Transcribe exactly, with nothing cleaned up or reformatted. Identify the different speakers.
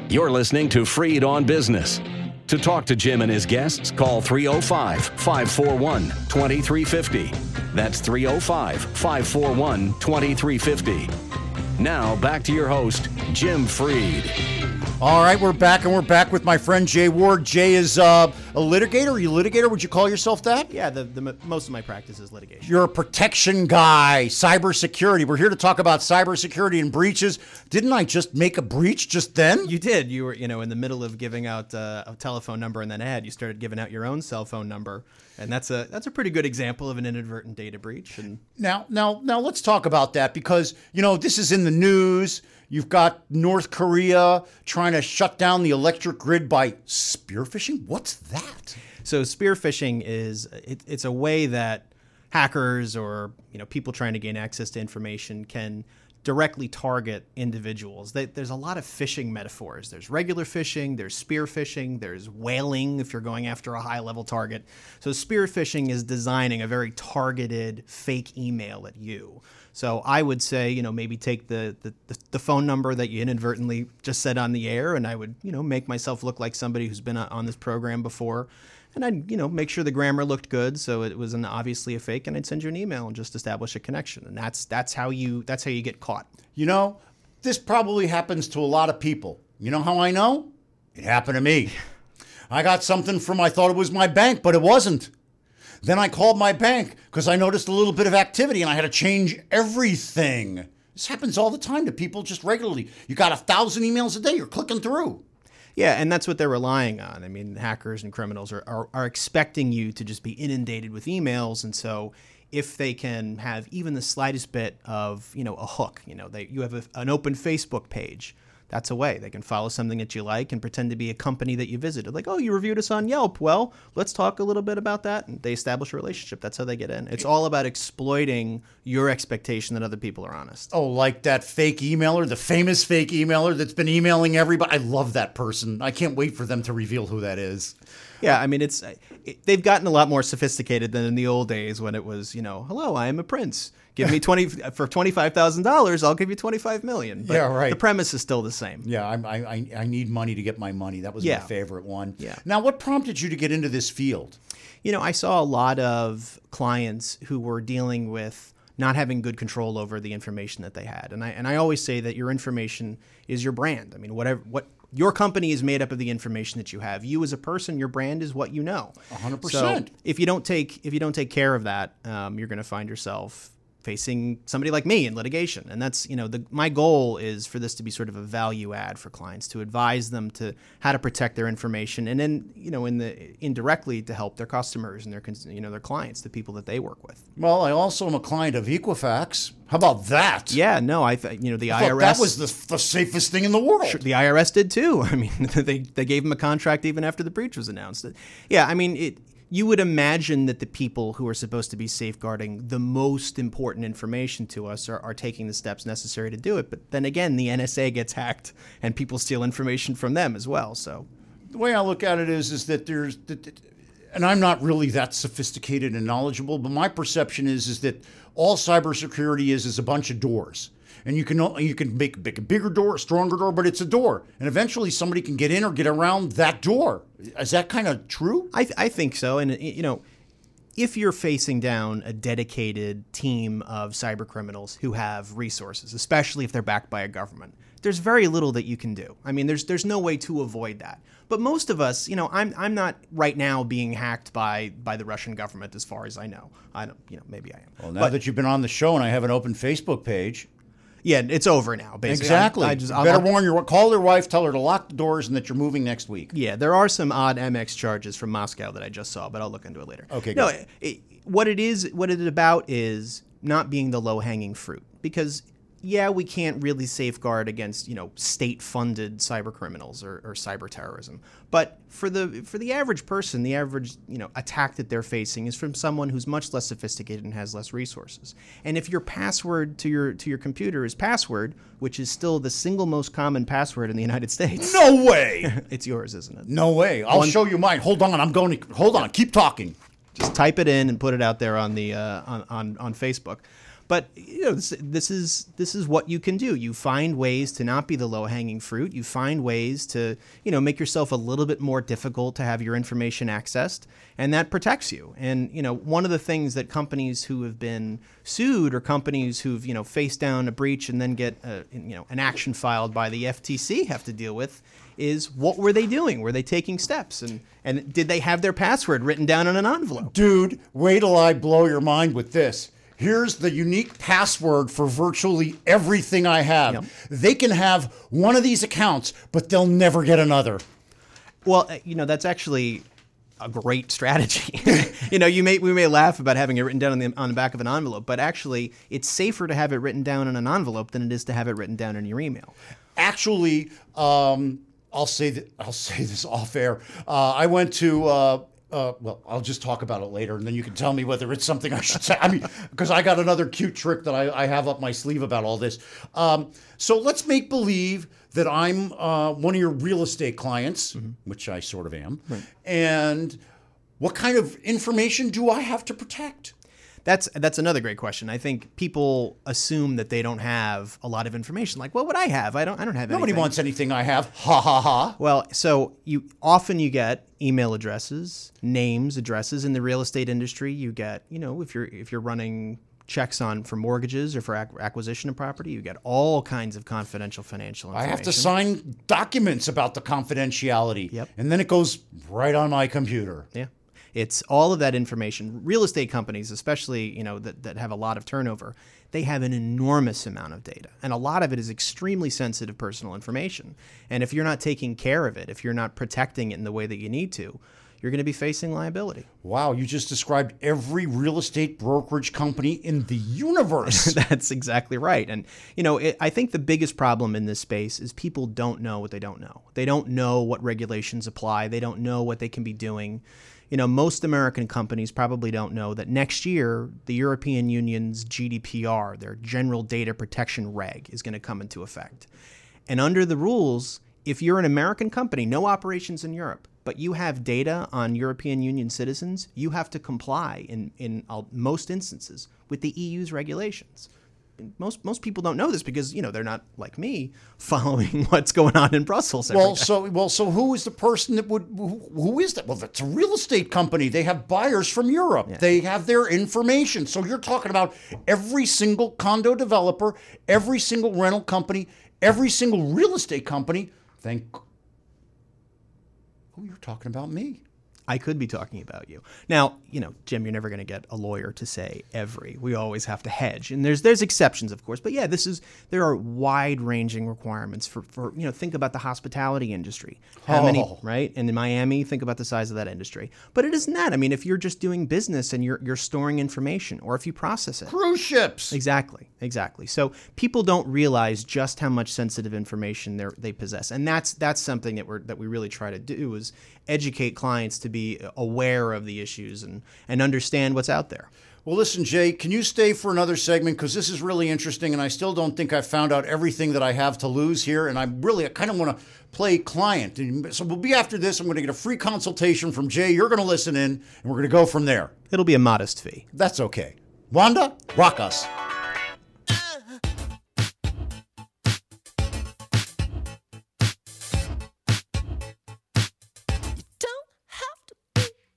Speaker 1: You're listening to Freed on Business. To talk to Jim and his guests, call three oh five, five four one, two three five oh. That's three oh five, five four one, two three five oh. Now, back to your host, Jim Freed.
Speaker 2: All right, we're back, and we're back with my friend Jay Ward. Jay is uh, a litigator. Are you a litigator? Would you call yourself that?
Speaker 3: Yeah, the, the most of my practice is litigation.
Speaker 2: You're a protection guy, cybersecurity. We're here to talk about cybersecurity and breaches. Didn't I just make a breach just then?
Speaker 3: You did. You were, you know, in the middle of giving out uh, a telephone number and then ad, you started giving out your own cell phone number, and that's a that's a pretty good example of an inadvertent data breach. And
Speaker 2: now, now, now, let's talk about that because you know this is in the news. You've got North Korea trying to shut down the electric grid by spear phishing. What's that?
Speaker 3: So spear phishing is it, it's a way that hackers or you know people trying to gain access to information can directly target individuals. They, there's a lot of phishing metaphors. There's regular phishing, there's spear phishing, there's whaling if you're going after a high-level target. So spear phishing is designing a very targeted fake email at you. So I would say, you know, maybe take the, the, the phone number that you inadvertently just said on the air, and I would, you know, make myself look like somebody who's been on this program before. And I'd, you know, make sure the grammar looked good, so it was an obviously a fake, and I'd send you an email and just establish a connection. And that's that's how you that's how you get caught.
Speaker 2: You know, this probably happens to a lot of people. You know how I know? It happened to me. I got something from I thought it was my bank, but it wasn't. Then I called my bank because I noticed a little bit of activity and I had to change everything. This happens all the time to people just regularly. You got a thousand emails a day you're clicking through.
Speaker 3: Yeah, and that's what they're relying on. I mean, hackers and criminals are, are, are expecting you to just be inundated with emails. And so if they can have even the slightest bit of, you know, a hook, you know, they, you have a, an open Facebook page. That's a way. They can follow something that you like and pretend to be a company that you visited. Like, oh, you reviewed us on Yelp. Well, let's talk a little bit about that. And they establish a relationship. That's how they get in. It's all about exploiting your expectation that other people are honest.
Speaker 2: Oh, like that fake emailer, the famous fake emailer that's been emailing everybody. I love that person. I can't wait for them to reveal who that is.
Speaker 3: Yeah, I mean, it's it, they've gotten a lot more sophisticated than in the old days when it was, you know, hello, I am a prince. Give me twenty for twenty-five thousand dollars. I'll give you twenty-five million. But
Speaker 2: yeah, right.
Speaker 3: The premise is still the same.
Speaker 2: Yeah, I, I I need money to get my money. That was
Speaker 3: yeah.
Speaker 2: my favorite one.
Speaker 3: Yeah.
Speaker 2: Now, what prompted you to get into this field?
Speaker 3: You know, I saw a lot of clients who were dealing with not having good control over the information that they had, and I and I always say that your information is your brand. I mean, whatever what. Your company is made up of the information that you have. You as a person, your brand is what you know.
Speaker 2: one hundred percent.
Speaker 3: So if you don't take if you don't take care of that, um, you're going to find yourself facing somebody like me in litigation. And that's, you know, the, my goal is for this to be sort of a value add for clients, to advise them to how to protect their information, and then, you know, in the indirectly to help their customers and their, you know, their clients, the people that they work with.
Speaker 2: Well, I also am a client of Equifax. How about that?
Speaker 3: Yeah, no, I th- you know, the
Speaker 2: I
Speaker 3: I R S.
Speaker 2: That was the, the safest thing in the world.
Speaker 3: Sure, the I R S did too. I mean, they they gave him a contract even after the breach was announced. Yeah, I mean, it. You would imagine that the people who are supposed to be safeguarding the most important information to us are, are taking the steps necessary to do it. But then again, the N S A gets hacked and people steal information from them as well. So
Speaker 2: the way I look at it is, is that there's, and I'm not really that sophisticated and knowledgeable, but my perception is, is that all cybersecurity is, is a bunch of doors. And you can you can make, make a bigger door, a stronger door, but it's a door. And eventually somebody can get in or get around that door. Is that kind of true?
Speaker 3: I, th- I think so. And, you know, if you're facing down a dedicated team of cyber criminals who have resources, especially if they're backed by a government, there's very little that you can do. I mean, there's there's no way to avoid that. But most of us, you know, I'm I'm not right now being hacked by by the Russian government as far as I know. I don't, you know, maybe I am.
Speaker 2: Well, now
Speaker 3: but,
Speaker 2: that you've been on the show and I have an open Facebook page.
Speaker 3: Yeah, it's over now, basically.
Speaker 2: Exactly.
Speaker 3: I, I just,
Speaker 2: you better
Speaker 3: I'll,
Speaker 2: warn your, call their wife, tell her to lock the doors and that you're moving next week.
Speaker 3: Yeah, there are some odd M X charges from Moscow that I just saw, but I'll look into it later.
Speaker 2: Okay,
Speaker 3: no,
Speaker 2: good.
Speaker 3: it, it, what it is, what it is about is not being the low-hanging fruit. Because, yeah, we can't really safeguard against, you know, state-funded cyber criminals or, or cyber terrorism. But for the for the average person, the average, you know, attack that they're facing is from someone who's much less sophisticated and has less resources. And if your password to your to your computer is password, which is still the single most common password in the United States.
Speaker 2: No way.
Speaker 3: It's yours, isn't it?
Speaker 2: No way. I'll One, show you mine. Hold on. I'm going to hold on. Keep talking.
Speaker 3: Just type it in and put it out there on the uh, on, on on Facebook. But you know, this, this is this is what you can do. You find ways to not be the low-hanging fruit. You find ways to, you know, make yourself a little bit more difficult to have your information accessed, and that protects you. And you know, one of the things that companies who have been sued or companies who've, you know, faced down a breach and then get a, you know, an action filed by the F T C have to deal with is, what were they doing? Were they taking steps? And and did they have their password written down on an envelope?
Speaker 2: Dude, wait till I blow your mind with this. Here's the unique password for virtually everything I have. Yep. They can have one of these accounts, but they'll never get another.
Speaker 3: Well, you know, that's actually a great strategy. You know, you may we may laugh about having it written down on the on the back of an envelope, but actually, it's safer to have it written down in an envelope than it is to have it written down in your email.
Speaker 2: Actually, um, I'll say that I'll say this off air. Uh, I went to. Uh, Uh, well, I'll just talk about it later, and then you can tell me whether it's something I should say. I mean, because I got another cute trick that I, I have up my sleeve about all this. Um, so let's make believe that I'm uh, one of your real estate clients, mm-hmm. which I sort of am. Right. And what kind of information do I have to protect?
Speaker 3: That's that's another great question. I think people assume that they don't have a lot of information. Like, what would I have? I don't. I don't have.
Speaker 2: Nobody
Speaker 3: anything.
Speaker 2: wants anything I have. Ha ha ha.
Speaker 3: Well, so you often you get email addresses, names, addresses in the real estate industry. You get, you know, if you're if you're running checks on for mortgages or for ac- acquisition of property, you get all kinds of confidential financial information.
Speaker 2: I have to sign documents about the confidentiality.
Speaker 3: Yep.
Speaker 2: And then it goes right on my computer.
Speaker 3: Yeah. It's all of that information. Real estate companies, especially, you know, that, that have a lot of turnover, they have an enormous amount of data. And a lot of it is extremely sensitive personal information. And if you're not taking care of it, if you're not protecting it in the way that you need to, you're going to be facing liability.
Speaker 2: Wow, you just described every real estate brokerage company in the universe.
Speaker 3: That's exactly right. And, you know, it, I think the biggest problem in this space is people don't know what they don't know. They don't know what regulations apply. They don't know what they can be doing. You know, most American companies probably don't know that next year, the European Union's G D P R, their General Data Protection Reg, is going to come into effect. And under the rules, if you're an American company, no operations in Europe, but you have data on European Union citizens, you have to comply in, in uh, most instances with the E U's regulations. Most most people don't know this because, you know, they're not like me following what's going on in Brussels every
Speaker 2: well,
Speaker 3: day.
Speaker 2: so well, so who is the person that would who, who is that? Well, that's a real estate company. They have buyers from Europe. Yeah. They have their information. So you're talking about every single condo developer, every single rental company, every single real estate company. Thank. Oh, you're talking about me.
Speaker 3: I could be talking about you. Now, you know, Jim, you're never going to get a lawyer to say every. We always have to hedge. And there's there's exceptions, of course. But yeah, this is there are wide-ranging requirements for, for you know, think about the hospitality industry. How
Speaker 2: oh.
Speaker 3: many, right? And in Miami, think about the size of that industry. But it isn't that. I mean, if you're just doing business and you're you're storing information, or if you process it.
Speaker 2: Cruise ships.
Speaker 3: Exactly. Exactly. So people don't realize just how much sensitive information they they possess. And that's that's something that we're that we really try to do, is educate clients to be aware of the issues and, and understand what's out there.
Speaker 2: Well, listen, Jay, can you stay for another segment? Because this is really interesting, and I still don't think I've found out everything that I have to lose here, and I really I kind of want to play client. So we'll be after this. I'm going to get a free consultation from Jay. You're going to listen in, and we're going to go from there.
Speaker 3: It'll be a modest fee.
Speaker 2: That's okay. Wanda, rock us.